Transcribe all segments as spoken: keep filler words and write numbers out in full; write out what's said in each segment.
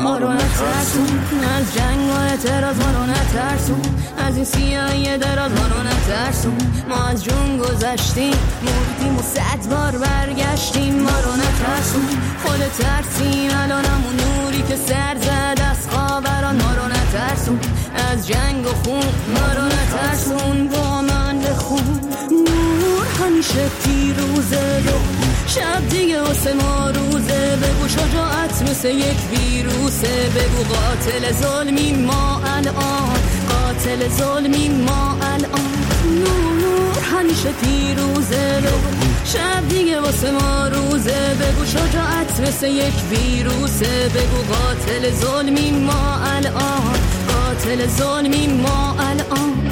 ما رو نترسون، از جنگ و اعتراض ما رو نترسون، از این سیاهی دراز ما رو نترسون. ما از جون گذشتیم، مردیم و صد بار برگشتیم. ما رو نترسون، خود ترسیم الان همون نوری که سر زد از خوابران. ما رو نترسون، از جنگ و خون ما رو نترسون. با من بخون نور همیشه پیروزه، دو شب دیگه واسه ما روزه. بگو شجاعت مثل یک ویروسه، بگو قاتل ظلمی ما الان، قاتل ظلمی ما الان. نور همیشه پیروزه، بگو شب دیگه واسه ما روزه. بگو شجاعت مثل یک ویروسه، بگو قاتل ظلمی ما الان، قاتل ظلمی ما الان.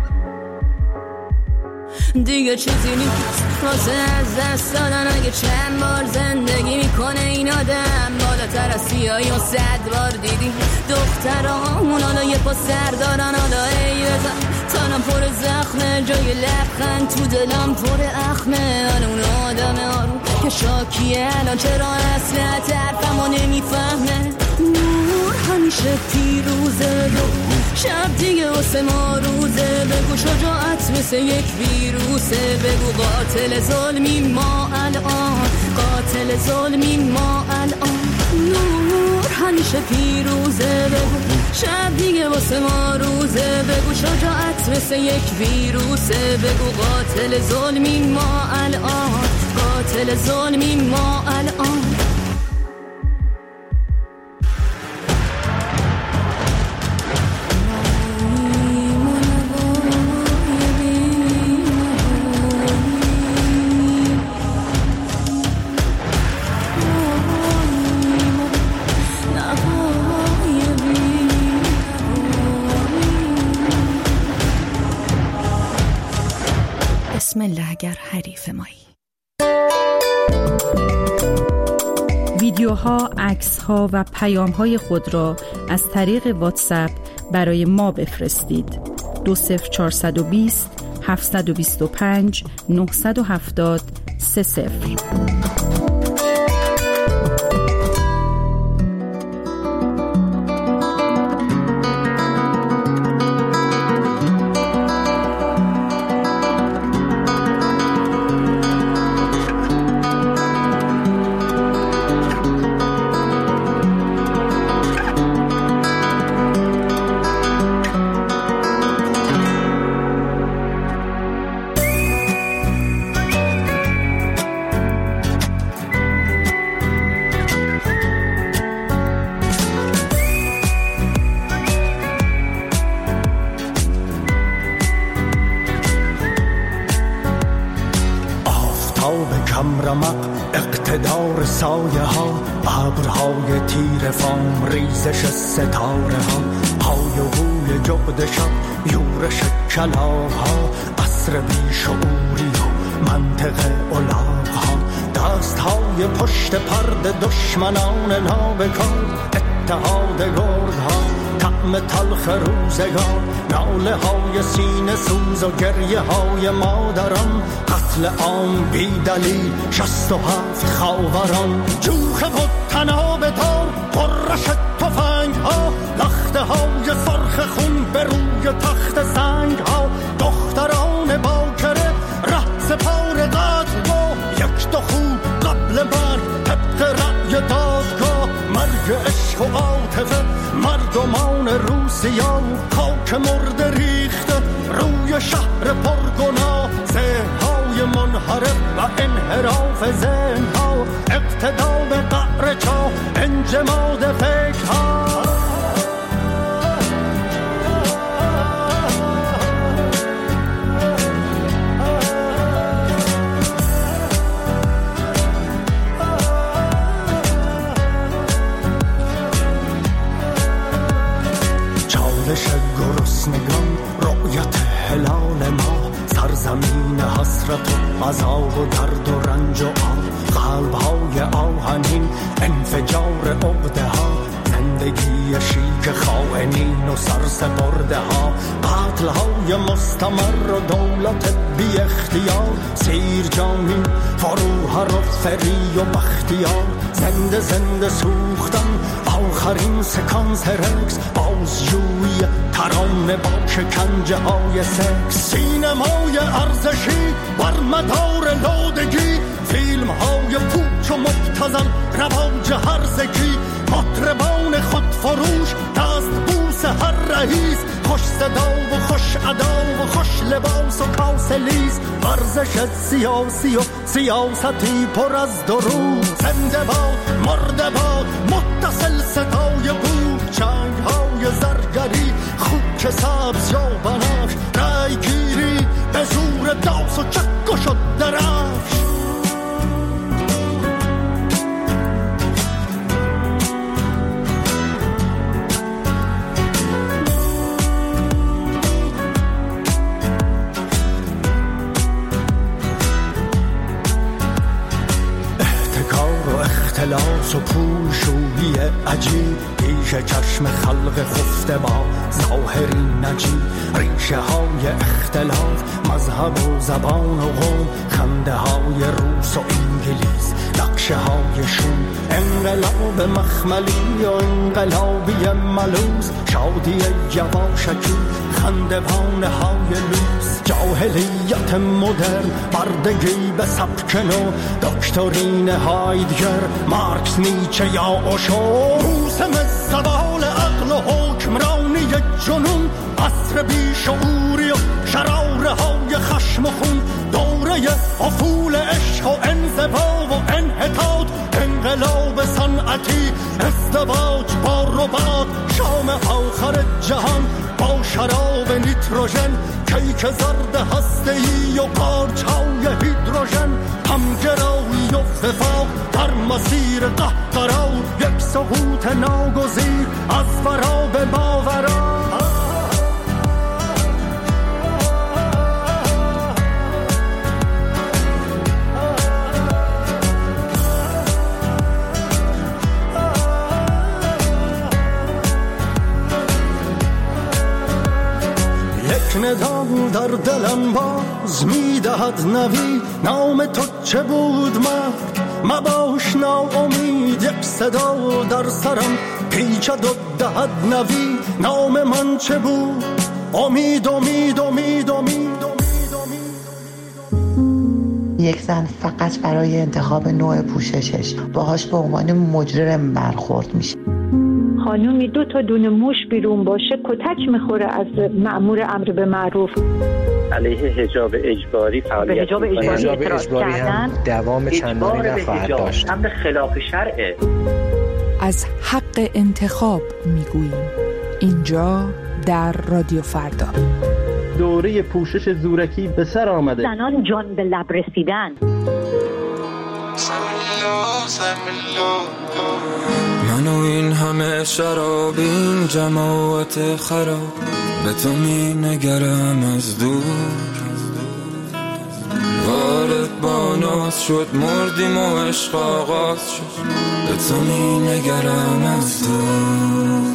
دیگه چیزی نیست واسه از دست دادن، اگه چند بار زندگی میکنه این آدم. بالاتر از سیاهی و صد بار دیدی دخترامون حالا یه پا سر دارن. حالا ای بزن تنم پر زخمه، جای لبخند تو دلم پر اخمه. حالا اون آدم آروم که شاکیه الان چرا اصلا طرفمو نمیفهمه. نور همیشه پیروزه، دو شب دیگه واسه ما روزه. بگو شجاعت مثل یک ویروسه، بگو قاتل ظلمی ما الان، قاتل ظلمی ما الان. نور همیشه پیروزه، بگو شب دیگه واسه ما روزه. بگو شجاعت مثل یک ویروسه، بگو قاتل ظلمی ما الان، قاتل ظلمی ما الان. بسم الله اگر حریف مایی. ویدیوها، عکس‌ها و پیام‌های خود را از طریق واتساپ برای ما بفرستید. دو صفر چهارصد و بیست هفتصد و بیست و پنج نهصد و هفتاد سه صفر. اقتدار سایه ها، ابرهای تیر فام، ریزش ستاره ها، های و بوی جغد شب، یورش کلاغ ها، عصر بیشعوری و منطق الاغ ها، دست های پشت پرد دشمنان نابکار، اتحاد گرد ها، طعم تلخ روزگار، ناله های سینه سوز و گریه های مادران، قتل عام بی دلیل، شست و هفت خاوران، جوخه و تناب دار، قرش تفنگ ها، لخته های سرخ خون به روی تخت سنگ ها، دختران باکره ره سپار قتل ها، یک دو خوب قبل مرگ طبق رأی دادگاه، مرگ عشق و عاطفه، مردمان روسیا، خاک مرده ریخته روی شهر پرگناه، ذهن‌های منحرف و انحراف ذهن‌ها، اقتدا به قعر چاه، انجماد فکرها. چالش گرسنگان، رؤیت هلال ما، سرزمین حسرت و عذاب و درد و رنج و آه، قلب‌های آهنین، انفجار عقده ها، زندگی شیک خائنین و سرسپرده ها، قتل‌های مستمر و دولت بی اختیار، سیر جانی، فروهر و فری و بختیار، زنده زنده سوختن، آخ آخرین سکانس رکس، بازجویی ترانه با شکنجه های سکس، سینمای ارزشی بر مدار لادگی، فیلم های پوچ و مبتذل رواج هرزگی، مطربان خودفروش دست بوس هر رئیس، خوش صدا و خوش ادا و خوش لباس و کاسلیز، ورزش سیاسی و سیاستی پر از درود، زنده باد مرده باد متصل صدای بود، چنگ های زرگری خوک سبز یا بنفش، رای گیری به زور داس و چک و شد درفش. اختلاس و پولشویی عجیب، پیش چشم خلق خفته با ظاهری نجیب، ریشه های اختلاف مذهب و زبان و قوم، خنده های روس و انگلیس، نقشه های شوم، انقلاب مخملی و انقلابی ملوز، شادی یواشکی خندوانه های لوس، جاهلیت مدرن بردگی به سبک نو، دکترین هایدگر مارکس نیچه یا اوشو، موسم زوال عقل و حکمرانی جنون، عصر بیشعوری و شراره های خشم و خون، دوره افول عشق و انزوا و انحطاط، انقلاب صنعتی ازدواج با رباط، شام آخر جهان با شراب نیتروژن، کیک زرد هسته‌ای و پارچه‌های هیدروژن، همگرایی و وفاق در مسیر قهقرا، یک سقوط ناگزیر از ورا به ماورا. ندام در دلم باز میدهد نوی، نام تو چه بود مرد مباش ناامید، یک صدا در سرم پیچد و دهد نوی، نام من چه بود؟ امید امید امید امید امید. یک زن فقط برای انتخاب نوع پوششش باهاش به عنوان مجرم برخورد میشه. خانومی دو تا دونه موش بیرون باشه کتک میخوره از مأمور امر به معروف. علیه حجاب اجباری فعالیت حجاب اجباری, حجاب اجباری هم دوام چندانی نخواهد داشت. امر خلاف شرعه. از حق انتخاب میگوییم اینجا در رادیو فردا. دوره پوشش زورکی به سر آمده. زنان جان به لب رسیدن. من و این همه شراب، این جماعت خراب، به تو می نگرم از دور، وارد با ناز شد مردیم و عشق آغاز شد، به تو می نگرم از دور.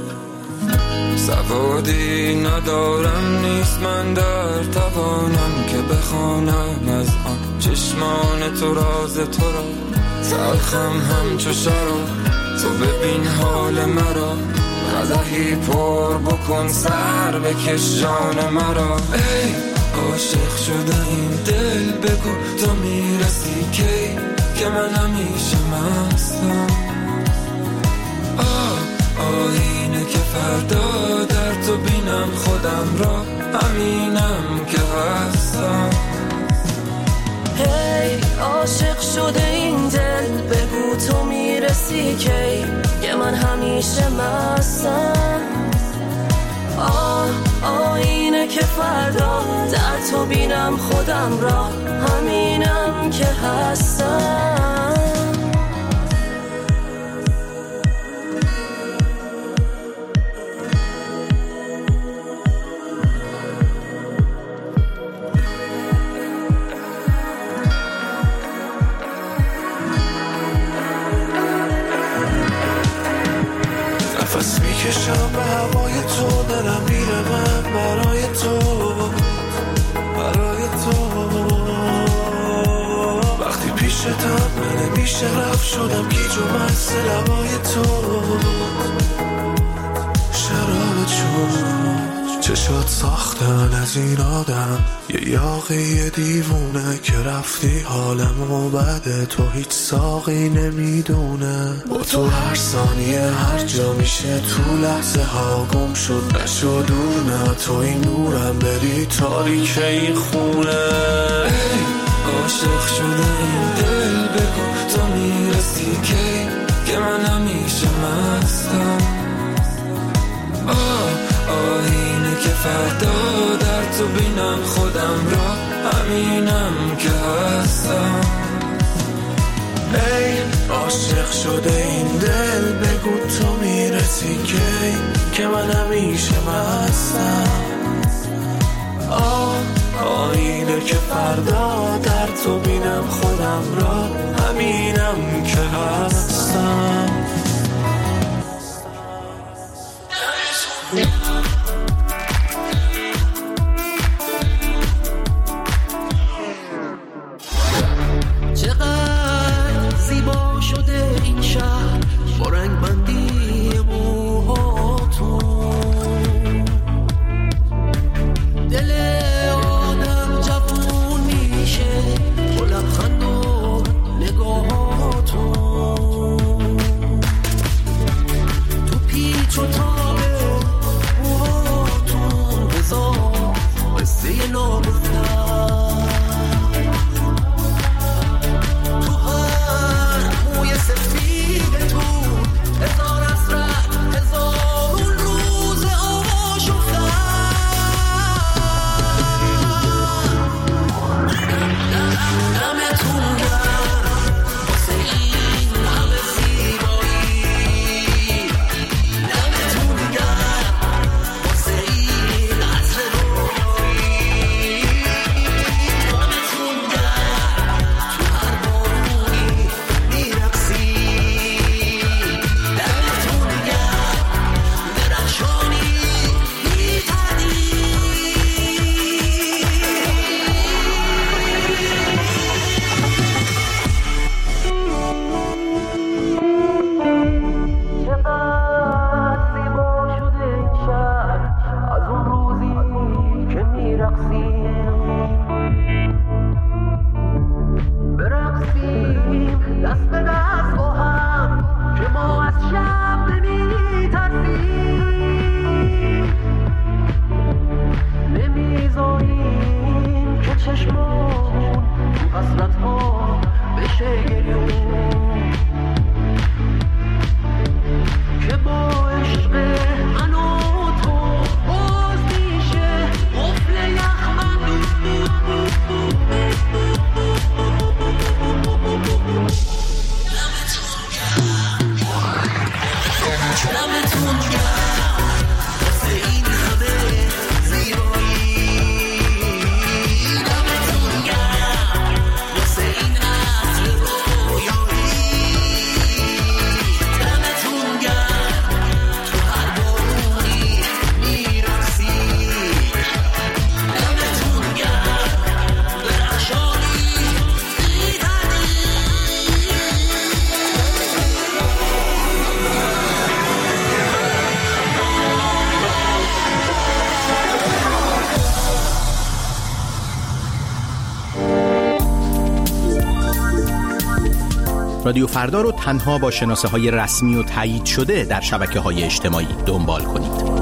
سوادی ندارم نیست من در توانم که بخوانم از آن چشمان تو راز تو را، تلخم همچو شراب، تو ببین حال مرا، قدحی پر بکن سر بکش جان مرا. ای عاشق شده این دل بگو تو میرسی کی، که من همیشه مستم. آه آینه که فردا در تو بینم خودم را، همینم که هستم. هی عاشق شده این دل بگو تو میرسی کی، که من همیشه مستم. آه آینه که فردا در تو بینم خودم را، همینم که هستم. نفس میکشم به هوای تو، دلم میره من برای تو، برای تو. وقتی پیش پشتم من بیشه رفت شدم گیج و مست لبای تو شراب چون چشات ساختن از این آدم یه یاقی دیوونه که رفتی حالمو بده تو هیچ ساقی نمیدونه با تو هر ثانیه هر جا میشه تو لحظه ها گم شد نشد دور نه تو این نورم بری تاریک این خونه ای عاشق شده این دل بگو تو میرسی که که من همیشه مستم آه آینه که فردا در تو بینم خودم را همینم که هستم ای عاشق شده این دل بگو تو میرسی که که من همیشه مستم آه آینه که فردا در تو بینم خودم را همینم که هستم چقدر زیبا شده این شهر با رنگ بندی موهاتون دل آدم جوون میشه با لبخند و نگاهاتون تو پیچ و تاب موهاتون بذار قصه ناگفتن هزار حسرت هزار اون روز آشفتن دمتون گرم واسه این همه زیبایی دمتون گرم واسه این عطر رویایی دمتون گرم تو هر بارونی میرقصی رادیو فردا رو تنها با شناسه های رسمی و تایید شده در شبکه های اجتماعی دنبال کنید.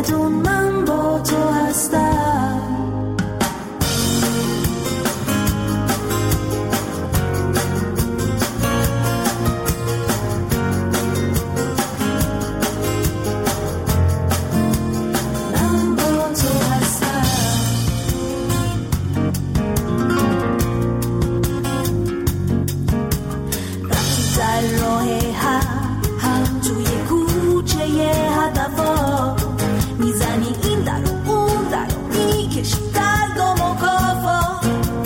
بدون من با تو هستم. من با تو هستم. وقتی در راه هم هم توی کوچه هدفا میزنی این در و اون در و میکشی در گام و کافا.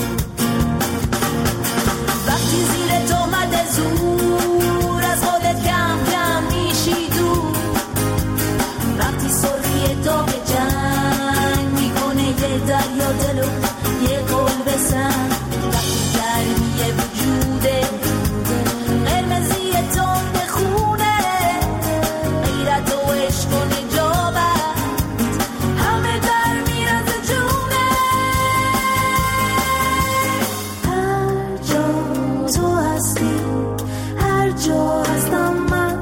وقتی زیر تهمت زور از خودت کم کم میشی دور. وقتی سرخی داغ جنگ میکنه یه دریا دلو یه قلب سنگ. وقتی گرمی وجوده قرمزی تند خونه غیرت و عشق و نجابت همه در میرز جونه. هر جا تو هستی هر جا هستم من.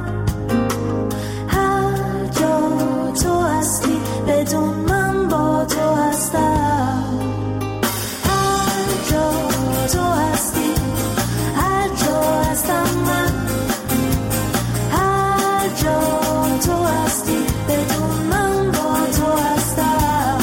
هر جا تو هستی بدون من با تو هستم. هر جا تو هستی هر جا هستم من. هر جا تو هستی بدون من با تو هستم.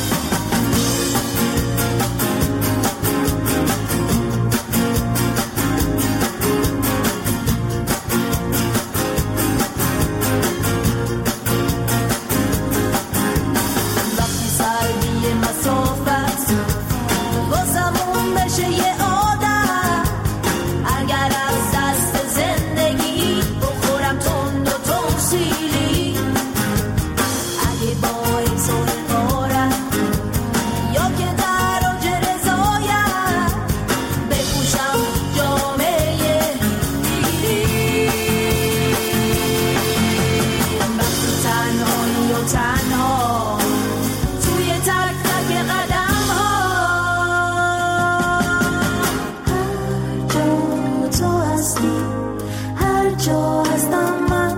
وقتی سردی مسافت واسمون بشه یه عادت. اگر از دست زندگی بخورم تند و تنسیلی. اگه باعث و حقارت یا که در اوج رضایت بپوشم جامعه دیری. وقتی تنهایی و تنها توی تک تک قدم ها. هر جا تو هستی هر جا هستم من.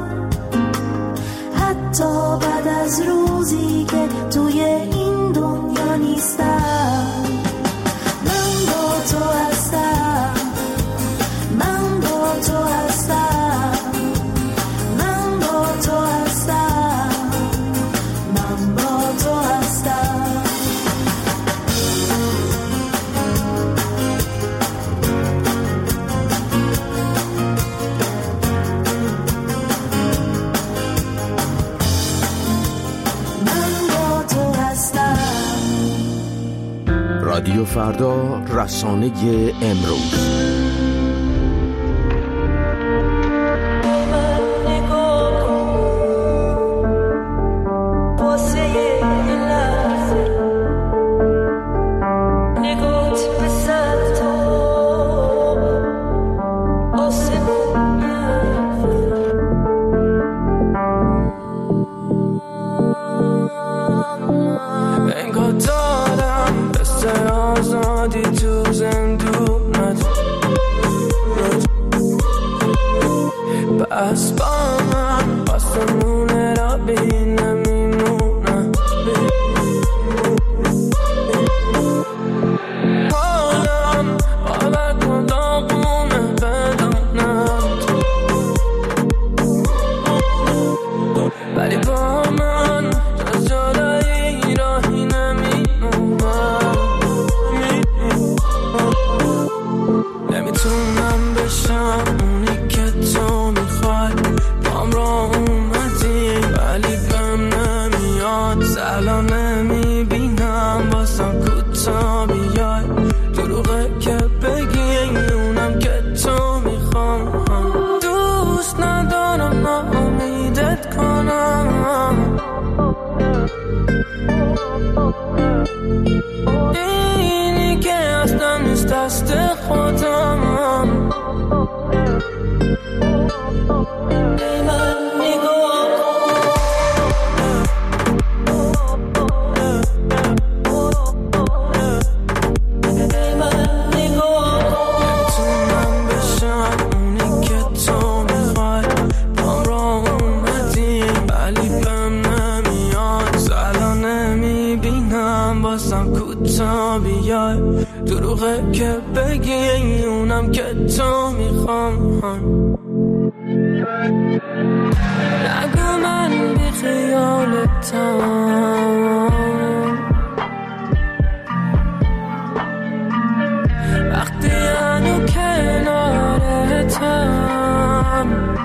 حتی بعد از روزی که توی این دنیا نیستم. من با تو هستم. من با تو هستم. من با تو هستم. من با تو هستم. من با تو هستم. رادیو فردا، رسانه امروز. انگار دارم قصه آزادی تو زندونت. بس با من آسمونه را بین نمیمونم. حالم باور کن داغونه بدانم. ولی با من جز جدایی راهی نمیمونم. نمیتونم بشم اونی که تو میخوای. بام را اومدی ولی بهم نمیاد. سلام نمیبینم بازم کوتا بیای. دروغه که بگی اونم که تو میخوام. دوست ندارم ناامیدت کنم. اینی که اصلا نیست دست خودم. به من نگاه بازم کوتا بیای دروغه که بگی اونم که تو میخوام نگو من بی خیالتم وقتی هنو کنارتم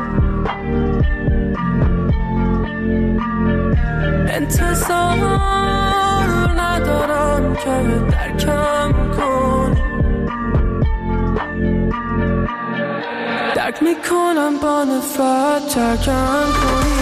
انتظار ندارم که درکم کنی درک میکنم با نفرت ترکم کنی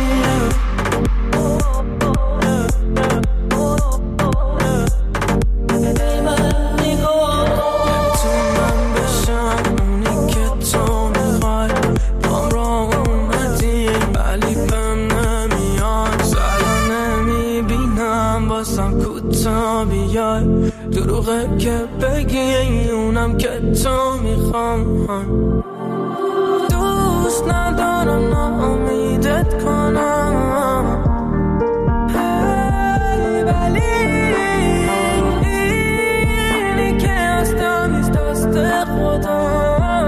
دروغه که بگی اونم که تو میخوام دوست ندارم ناامیدت کنم هی ولی اینی که هستم از دست خدا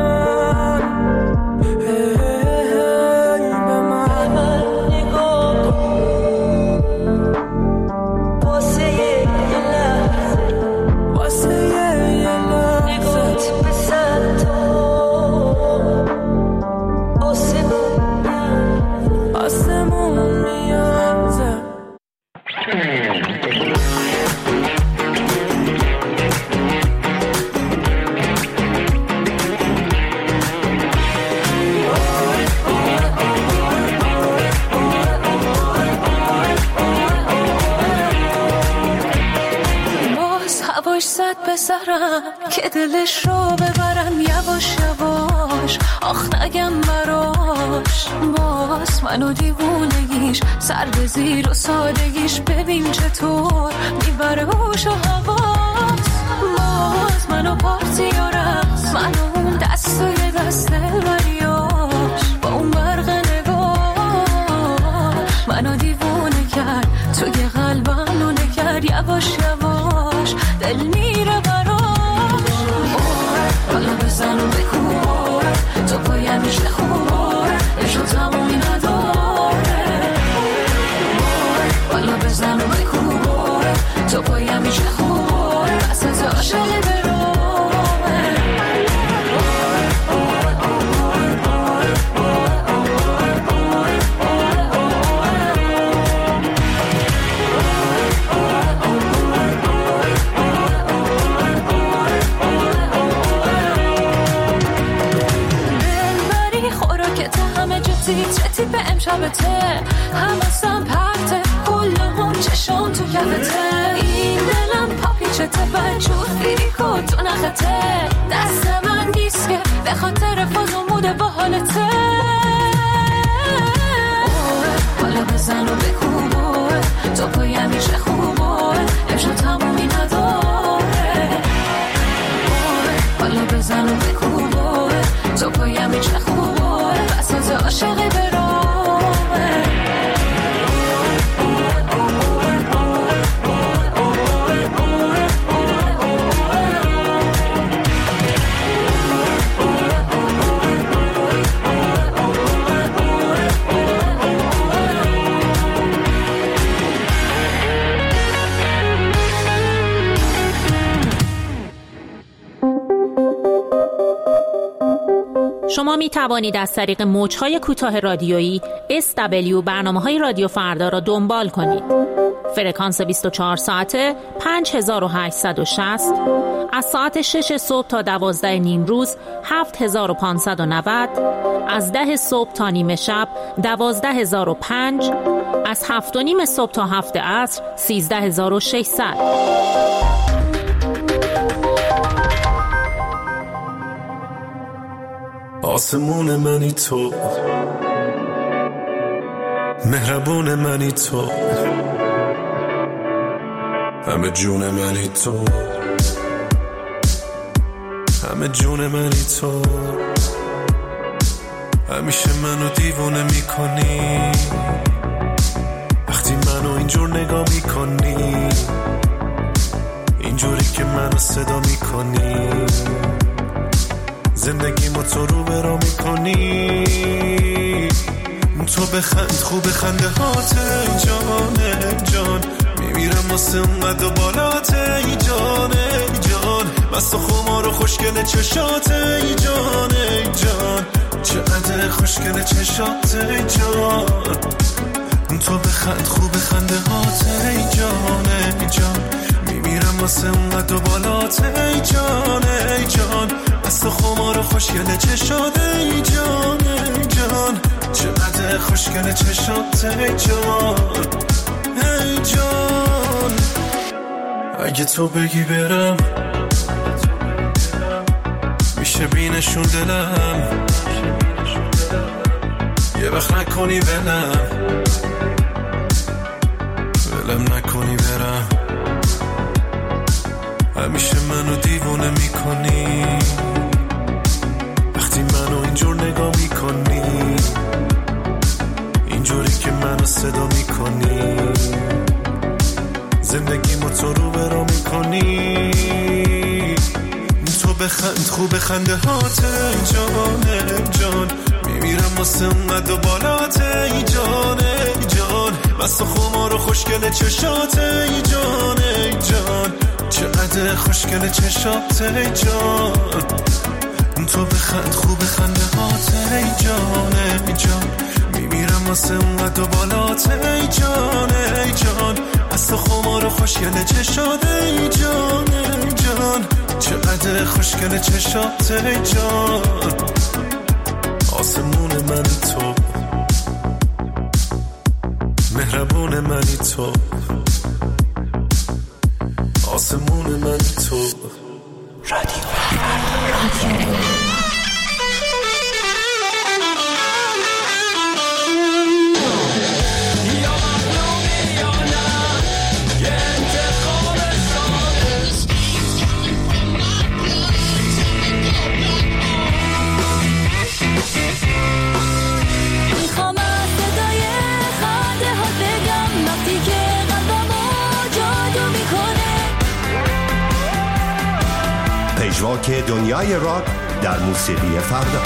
بسرم که دلش رو ببرم یواش یواش آخ نگم براش باز منو دیوونگیش سر به زیر و سادگیش ببین چطور میبره هوش و حواس باز منو پارتی و رقص منو اون دست و یه دست بریاش با اون برق نگاش منو دیوونه کرد توی قلبم رو نکرد یواش یواش دل میره براش حالا بزن و بکن تو پایم میشه خوبه بشو تمومی نداره حالا بزن و بکن تو پایم میشه خوبه بس از عاشقی برامه چتی به امشبته همستم پرته کل هم چشم تو یفته این دلم پاپیچته بجور فیری کن تو نخته دست من نیست که به خاطر فاز و موده با حالته حالا بزن و بکوبه تو پایم میشه خوبه امشب تمومی نداره حالا بزن و بکوبه تو پایم میشه خوبه بس از عاشقی برامه شما می توانید از طریق موج‌های کوتاه رادیویی اس دبلیو برنامه‌های رادیو فردا را دنبال کنید. فرکانس بیست و چهار ساعته پنج هزار و هشتصد و شصت از ساعت شش صبح تا دوازده نیم روز هفت هزار و پانصد و نود از ده صبح تا نیمه شب دوازده هزار و پنج از هفت و نیم صبح تا هفت عصر سیزده هزار و ششصد. آسمون منی تو مهربون منی تو همه جون منی تو همه جون منی تو همیشه منو دیوونه میکنی وقتی منو اینجور نگاه میکنی اینجوری که منو صدا میکنی، زندگیمو تو رو برا میکنی. تو بخند خوب خنده هات ای جان ای جان، میمیرم واسه اونقدر و بالات ای جان ای جان، مست و خمار و خوشگل چشات ای جان ای جان، چقدر خوشگل چشات ای جان. تو بخند خوب خنده هات ای جان ای جان، میمیرم واسه اونقدر و بالات ای جان ای جان، مست و خمار و خوشگل چشات ای جان ای جان، چقدر خوشگل چشات ای جان ای جان. اگه تو بگی برم میشه بینشون دلم، یه وقت نکنی ولم ولم نکنی برم، همیشه منو دیوونه میکنی وقتی منو اینجور نگاه میکنی، اینجوری که منو صدا میکنی، زندگیمو تو رو برا میکنی. تو بخند خوب خنده هات ای جان ای جان، میمیرم واسه اونقدر و بالات ای جان ای جان، مست و خمار و خوشگل چشات ای جان ای جان، چقدر خوشگل چشات ای جان. تو بخند خوب خنده هات ای جان ای جان، میمیرم واسه اونقدر و بالات ای جان ای جان، مست و خمار و خوشگل چشات ای جان ای جان، چقدر خوشگل چشات ای جان. آسمون منی تو، مهربون منی تو، آسمون منی تو. رادیو رادیو پژواک دنیای راک در موسیقی فردا.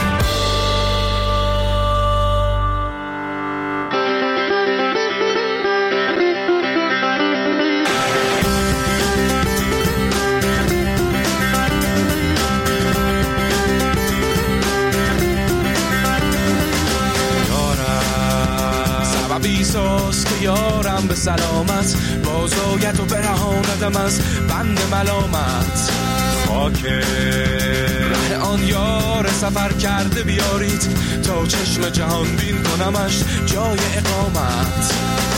سببیساست که یارم به سلامت، بازایت و برهاندم از بند ملامت. خاکه ره آن یار سفر کرده بیارید، تا چشم جهان بین کنمش جای اقامت.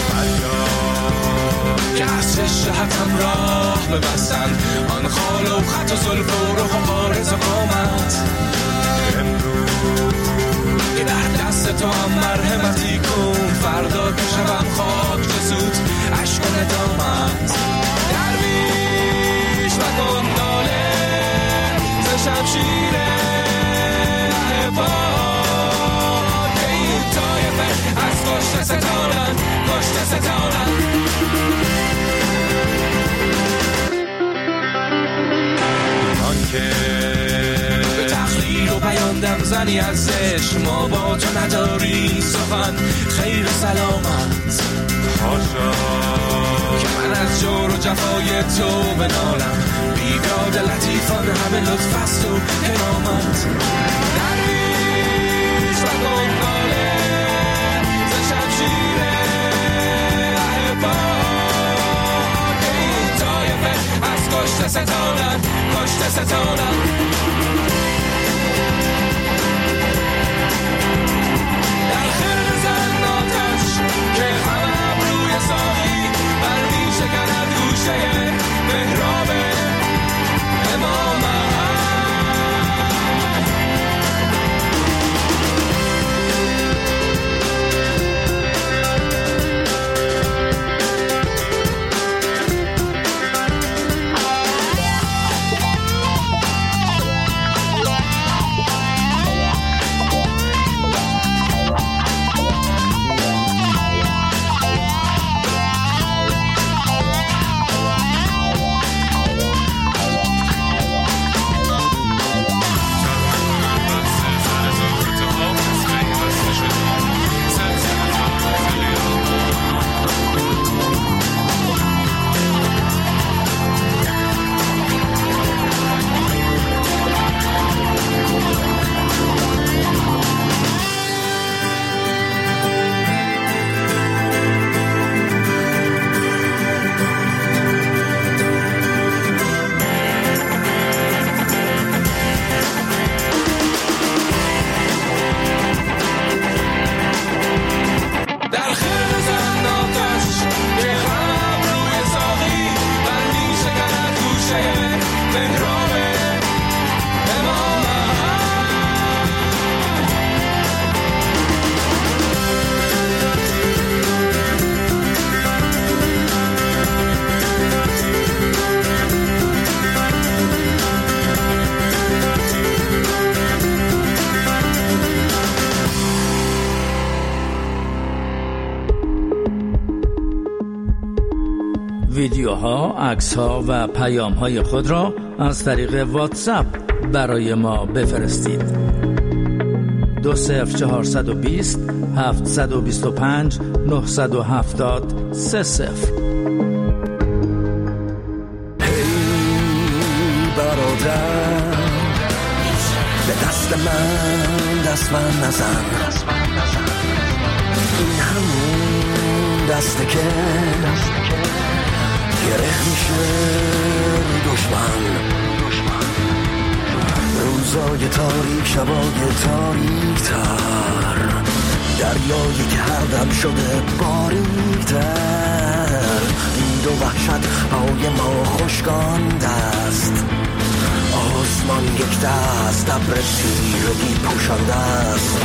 فریاد که از شهتم راه ببستن، آن خال و خط و زلف و رخ و عارض و قامت. امروز که در دست تو هم مرحمتی کن، فردا که شبم خاک جزود عشق و ندامت. درویش و گنداله شمشیر عباد که این طایفه از کشت ستانن، کشت ستانن. آن که به تخلیل و بیاندم زنی ازش، ما با تو نداری سخن خیر سلامت. حاشا که من از جور و جفای تو بنالم، بیداد لطیفان همه لطف است و کرامت. درویش و گنگاله ز شمشیر عباد که این طایفه از کشت ستانن، کشت ستانن. در خرد زن آتش که همه روی ساقی برمی شکند گوشه محراب امامت. ویدیوها، عکس‌ها و پیام‌های خود را از طریق واتساپ برای ما بفرستید. دو صفر چهارصد و بیست هفتصد و بیست و پنج نهصد و هفتاد سه صفر. برادر به دست من دست من نزن، این همون دسته که گره میشه دشمن. روزای تاریک، شبای تاریک تر، دریایی که هر دم شده باریک تر. دید و وحشت های ما خشکانده است، آسمان یک دست ابر تیرگی پوشانده است.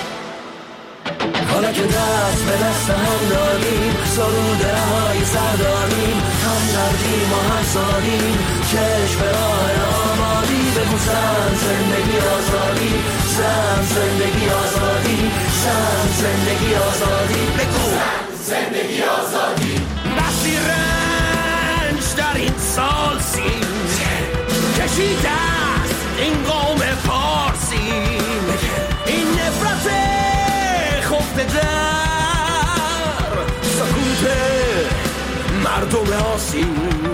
حالا که دست به دست هم داریم، سرود رهای سر داریم، هم دردیم و هم سادیم، چشم به راه آبادی. بگو زن زندگی آزادی، زن زندگی آزادی، زن زندگی آزادی. بگو زندگی آزادی. بسی رنج در این سال سیم کشیده است این قوم پارسی، این نفرت خفته در سکوت مردم آسی.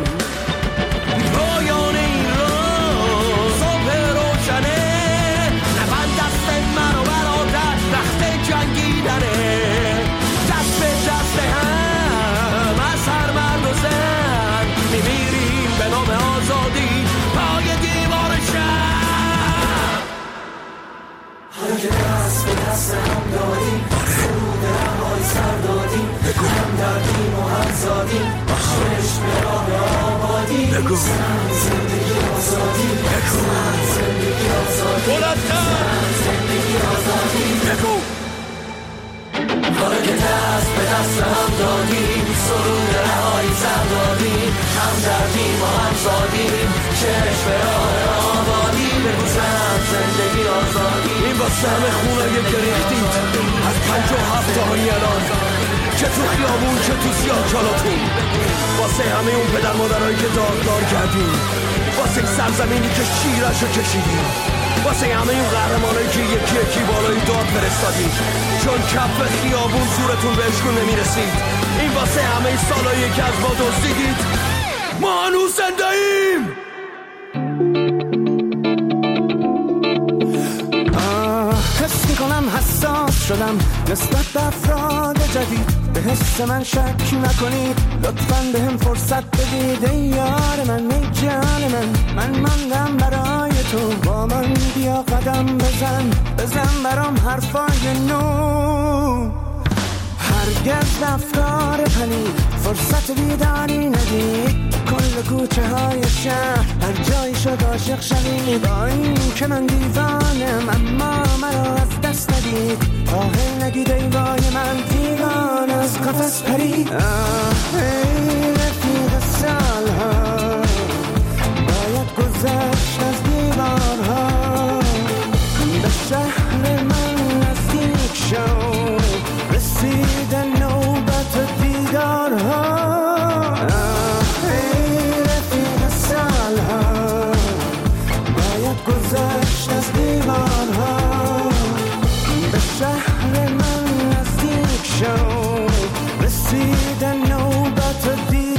پایان این روز صبح روشنه، نبند دست من و برادر وقت جنگیدنه. دست به دست هم از هر مرد و زن میمیریم به نام آزادی پای دیوار شهر. حالا که دست به دست هم داریم، سرود رهای سر دادیم، هم دردیم و هم زادیم، چشم به راه آبادی. زن زندگی آزادی، زن زندگی آزادی، زن زندگی آزادی. بگو حالا که دست به دست هم دادیم، سرود رهای سر دادیم، هم دردیم و هم زادیم، چشم به راه آبادی. بگو زن زندگی آزادی. این واسه همه خونایی که ریختید از پنج و هفت تاهانی الان، چه تو خیابون چه تو سیاه‌چالاتون، واسه همه اون پدر مادرهایی که داغدار کردیم، واسه سرزمینی که شیرشو کشیدیم، واسه همه اون قهرمانایی که یکی یکی بالای داد فرستادیم چون کف خیابون زورتون بهشون نمیرسید. این واسه همه سالایی که از ما دزدیدید. ما هنوز زنده ایم. حس میکنم حساس شدم نسبت به افراد جدید، به حس من شک نکنید، لطفاً به هم فرصت بدید. ای یار من، ای جان من، من ماندم برای تو، با من بیا قدم بزن، بزن برام حرفای نو. هرگز افکار پلید فرصت بیداری ندید، کل کوچه های شهر هر جایی شد عاشق شوید. با این که من دیوانم اما مرا از دست ندید، آه نگید ای وای من دیوان از قفس پرید. آه ای رفیق سالها باید گذشت از دیوارها، به شهر من نزدیک شو، رسید نوبت دیدارها. ای رفیق سالها باید گذشت از دیوارها، به شهر من نزدیک شو، رسید نوبت دیدارها.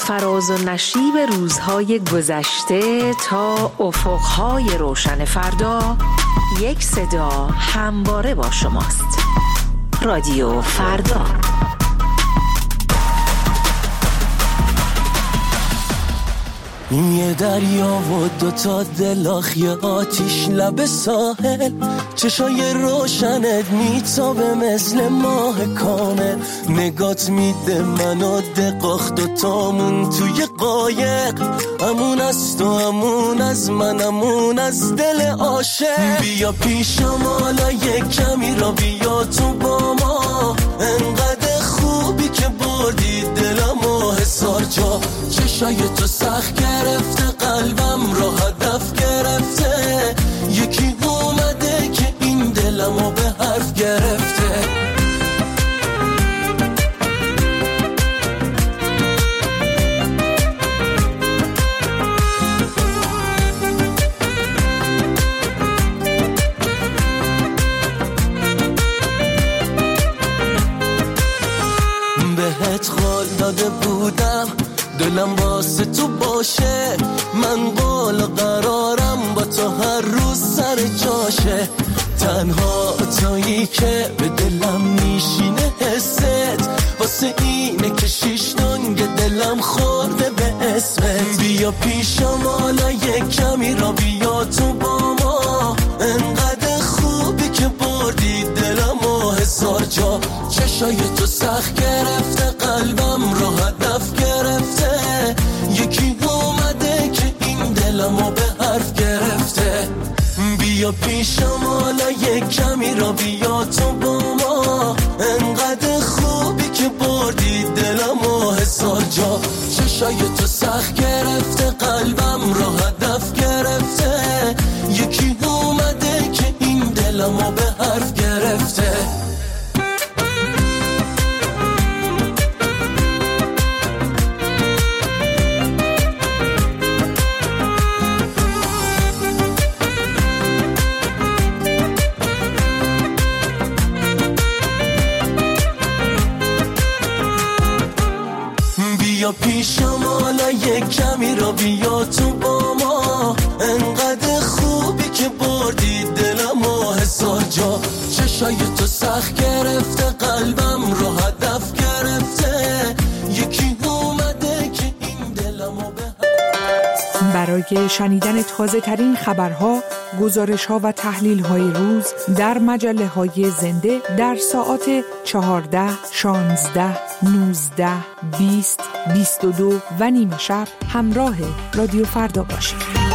فراز و نشیب روزهای گذشته تا افقهای روشن فردا، یک صدا همواره با شماست. رادیو فردا. یه دریا و دوتا دلاخ، یه آتیش لب ساحل، چشای روشنت میتابه مثل ماه کامل، نگات میده منو دقاخ دوتامون توی قایق، امون از تو امون از من امون از دل عاشق. بیا پیشم حالا یک کمی را بیا تو با ما، انقدر خوبی که بردی دلم و حسار جا، چشای تو سخت گرفته قلبم رو هدف گرفته، یکی اومده که این دلمو به حرف گرفته. بهت قول داده بودم دلم واسه تو باشه، من قول و قرارم با تو هر روز سر جاشه، تنها تویی که به دلم میشینه حست، واسه اینه که شیش دنگ دلم خورده به اسمت. بیا پیشم حالا یک کمی را بیا تو با ما، انقدر خوبی که بردی دلم و حسار جا، چشای تو سخت گرفته قلبم رو هدف گرفته، یکی اومده که این دلمو به حرف گرفته. بیا پیشم حالا یک کمی را بیا تو با ما، انقدر خوبی که بردی دلمو حسار جا، چشای تو سخت گرفته قلبم رو هدف گرفته، یکی اومده که این دلمو به حرف گرفته. بیا پیشم حالا یک کمی را بیا تو با ما، انقدر خوبی که بردی دلم و حسار جا، چشای تو سخت گرفته قلبم رو هدف گرفته، یکی اومده که این دلمو به. برای شنیدن تازه ترین خبرها، گزارش ها و تحلیل های روز در مجله های زنده در ساعات چهارده، شانزده، نوزده، بیست، بیست و دو و نیمه شب همراه رادیو فردا باشید.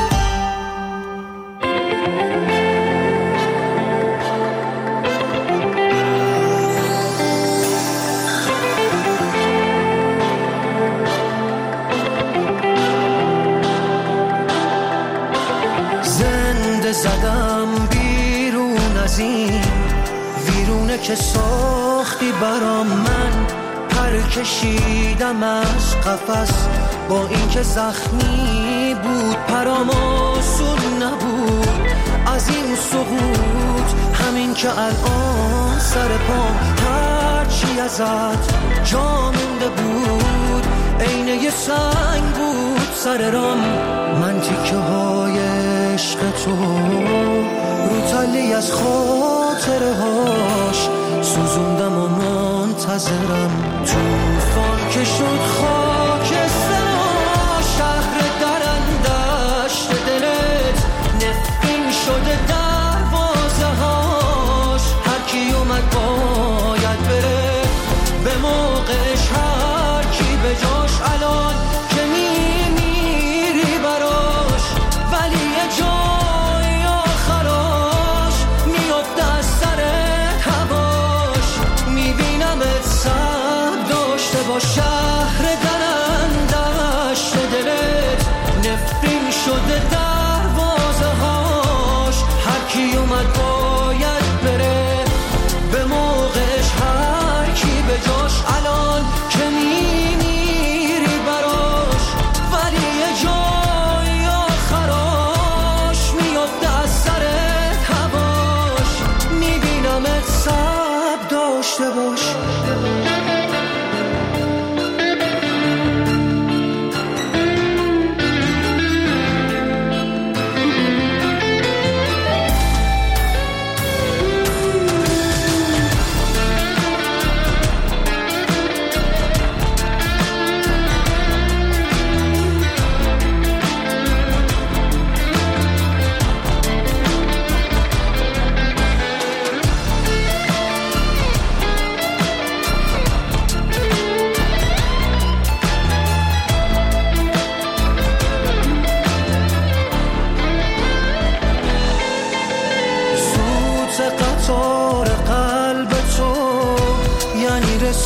زدم بیرون از این ویرونه که ساختی برام، من پر کشیدم از قفس با این که زخمی بود، پرام آسون نبود از این سقوط، همین که الان سر پام هرچی ازت جا مونده بود، عینه یه سنگ بود سر رام، من تیکه های عشق تو رو تلی از خاطره هاش سوزوندم و منتظرم، توفان که شد خاکستر شهر درندشت دلت، نفرین شده دروازه هاش، هر کی اومد باید بره به موقعش، هر کی به جاش الان که میمیری براش، ولی یه جای آخراش میفته از سرت هواش، میبینمت سر داشته با شهر درندشت دلت، نفرین شده دروازه هاش، هر کی اومد باید بره به موقعش، هر کی به جاش الان که میمیری براش، ولی یه جای آخراش میفته از سرت هواش، میبینمت صبر داشته باش.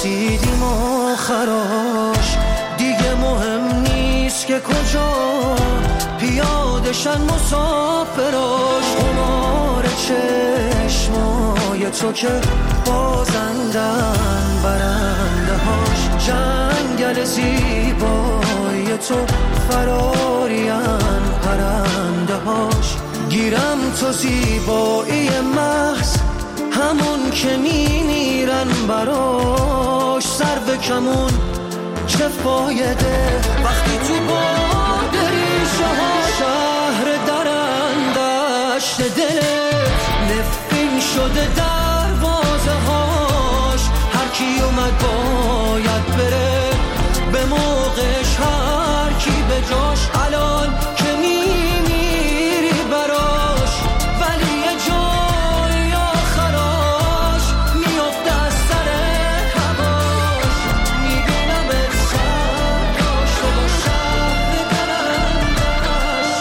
رسیدیم آخراش، دیگه مهم نیست که کجا پیادشن مسافراش. قمار چشمای تو که بازندن برنده هاش، جنگل زیبای تو فرارین پرنده هاش. گیرم تو زیبایی محض همون که میمیرن براش، سر به کمون چه فایده وقتی تو باد ریشه ها شهر درندشت دلت نفرین شده دروازه هاش. هر کی اومد باید بره به موقعش، هر کی به جاش. الان که میمیری براش ولی یه جای آخراش میفته از سر هواش. میبینم سر داشته با شهر درندش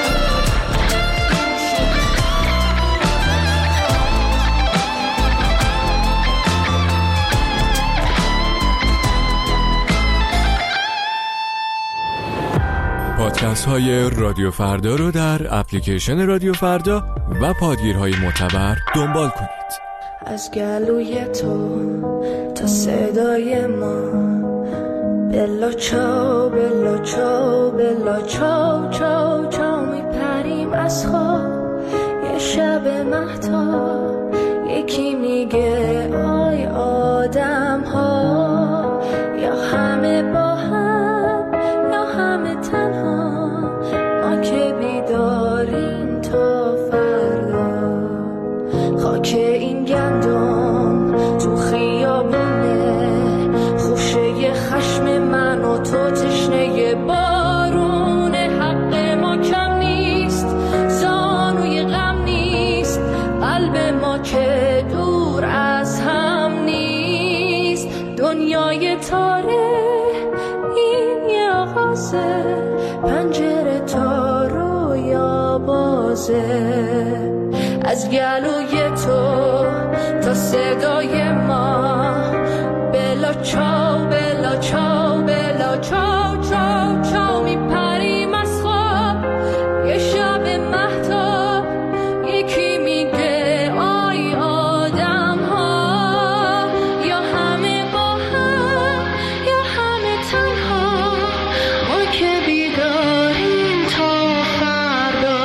پادکست های رادیو فردا رو در اپلیکیشن رادیو فردا و پادگیرهای معتبر دنبال کنید. از گلوی تو تا صدای ما، بلا چاو بلا چاو بلا چاو چاو چاو میپریم از خواب. یه شب مهتاب یکی میگه آی آدم ها، یا همه با هم یا همه تنها. ما که بیداریم تا فردا، خاک این گندم تو خیابونه، خوشه خشم من و تو تشنه بارونه. حق ما کم نیست، زانوی غم نیست، قلب ما که دور از هم نیست. دنیای تاره این یه آغازه، پنجره تا رویا بازه. از گلوی تو تا صدای ما، بلا چاو بلا چاو بلا چاو چاو چاو میپریم از خواب. یه شب مهتاب یکی میگه آی آدم ها، یا همه با هم یا همه تنها. ما که بیداریم تا فردا.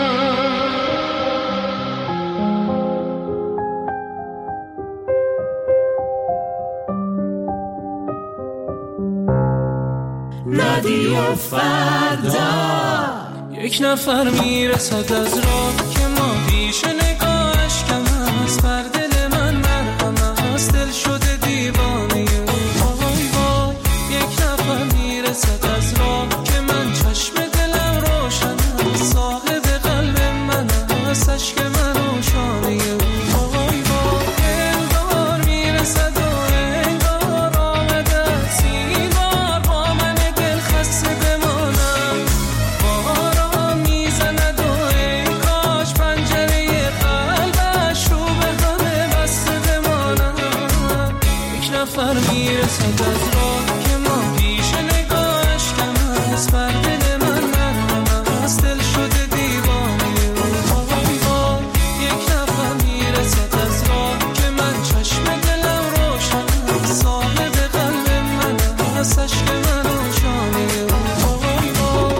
رادیو فردا. یک نفر میرسد از راه که ما پیش نگاهش کم است، بر دل من مرهم است، دل شده دیوانه او. وای وای یک نفر میرسد از راه که من چشم دلم روشن است، صاحب قلب من است، عشق من و شانه او. وای وای دلدار میرسد و انگار آمده است این بار با من دل خسته بمانم. باران میزند و ای کاش پنجره قلبش رو به همه بسته بمانم. یک نفر میرسد از راه که ما پیش نگاهش کم است، بر دل من مرهم است، دل شده دیوانه او. وای وای یک نفر میرسد از راه که من چشم دلم روشن است، صاحب قلب من است، عشق من و شانه او. وای وای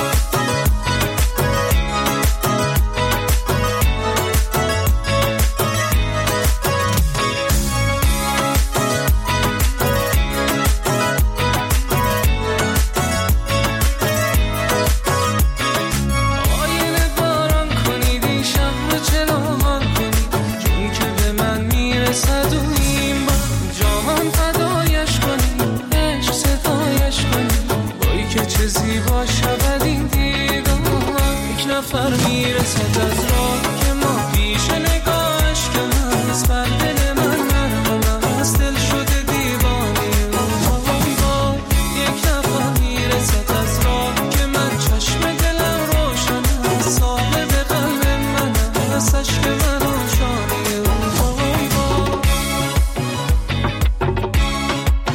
آینه باران کنید این شهر چرا مان کنید، جون که به من میرسد و این بار جهان فدایش کنید، عشق صدایش کنید. وای که چه زیبا شود این دیدار. یک نفر میرسد از راه که ما پیش نگاهش کم است، بر دل من مرهم است، دل شده دیوانه او. وای وای یک نفر میرسد از راه که من چشم دلم روشن است، صاحب قلب من است، عشق من و شانه او. وای وای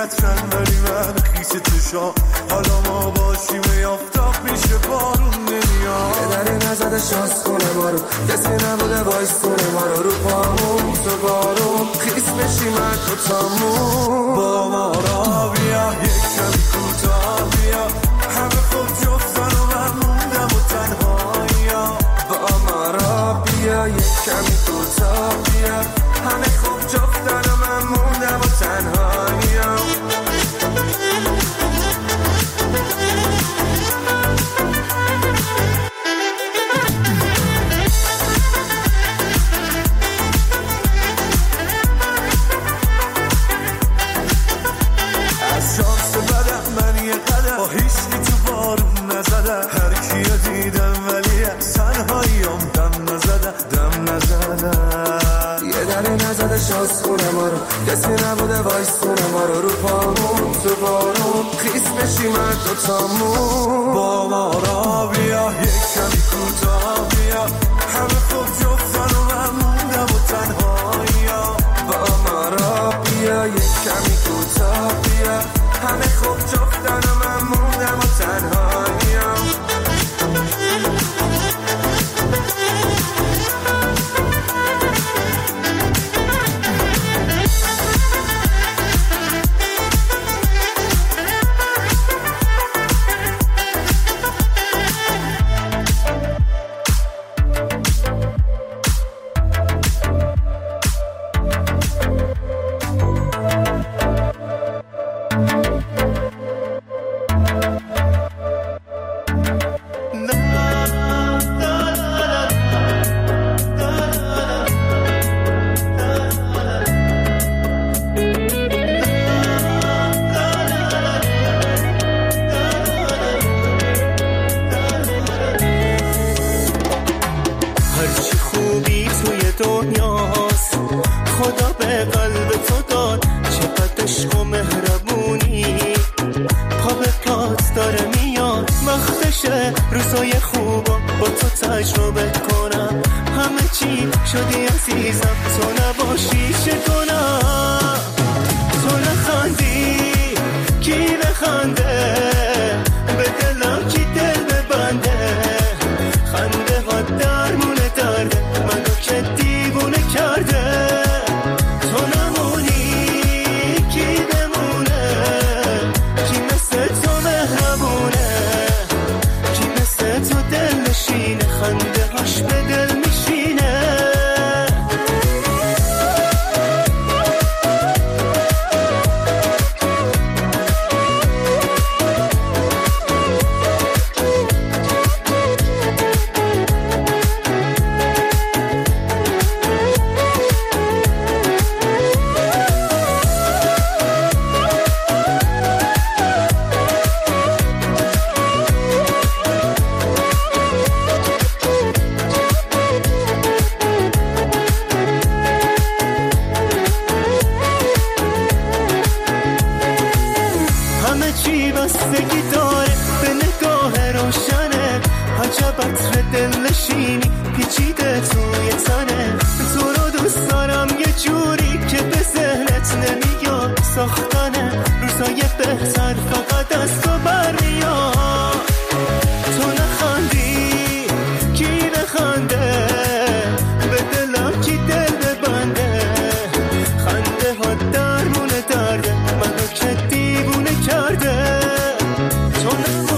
عطرن ولی من خیس چشام، حالا ما باشیم یافتاب میشه بارون نمیاد. یه دری نزده شانس کنه ما رو، کسی نبوده وایستونه ما رو، رو پامون تو بارون خیس بشیم من تو تامون. با ما را بیا یک کمی کوتاه بیا، همه خوب جفتن و من موندم و تنهایی. با ما را بیا یک کمی کوتاه بیا، همه خوب جفتن و من موندم و تنهایی. از شانس بدم من یه قدم با هیچی تو بارون نزدم، هر کیو دیدم ولی از تنهاییام دم نزدم دم نزدم. یه دری نزده شانس خونه ما رو، کسی نبوده وایستونه ما رو، رو پامون تو بارون خیس بشیم من دوتامون. با ما را بیا یک کمی کوتاه بیا، همه خوب جفتن و من موندم و تنهایی. با ما را بیا یک کمی کوتاه بیا، همه خوب جفتن و من موندم و تنهایی. درمون درده منو که دیوونه کرده. تو